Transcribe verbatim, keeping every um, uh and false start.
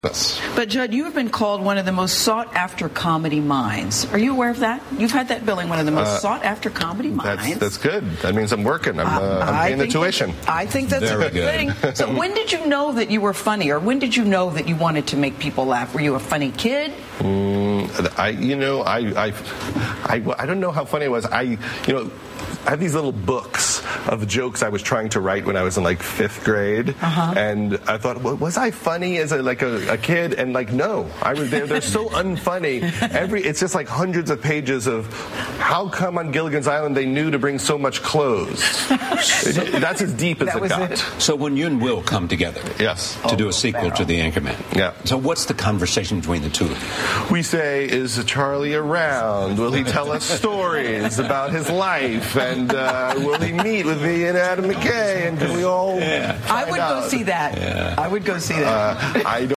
Yes. But, Judd, you have been called one of the most sought-after comedy minds. Are you aware of that? You've had that billing, one of the most uh, sought-after comedy minds. That's, that's good. That means I'm working. I'm, uh, I'm paying the tuition. That, I think that's Very a good, good thing. So when did you know that you were funny, or when did you know that you wanted to make people laugh? Were you a funny kid? Mm, I, you know, I, I, I, I don't know how funny I was. I, you know, I have these little books of jokes I was trying to write when I was in like fifth grade, uh-huh. and I thought, well, was I funny as a, like a, a kid? And like, no, I was. They're, they're so unfunny. Every it's just like hundreds of pages of how come on Gilligan's Island they knew to bring so much clothes. That's as deep as that it was got. It. So when you and Will come together, yes, to oh, do a sequel Barrel. to The Anchorman, yeah. So what's the conversation between the two of you? We say, is Charlie around? Will he tell us stories about his life? And uh, will he meet with me and Adam McKay? And can we all? Yeah. I would out? go see that. Yeah. I would go see that. Uh, I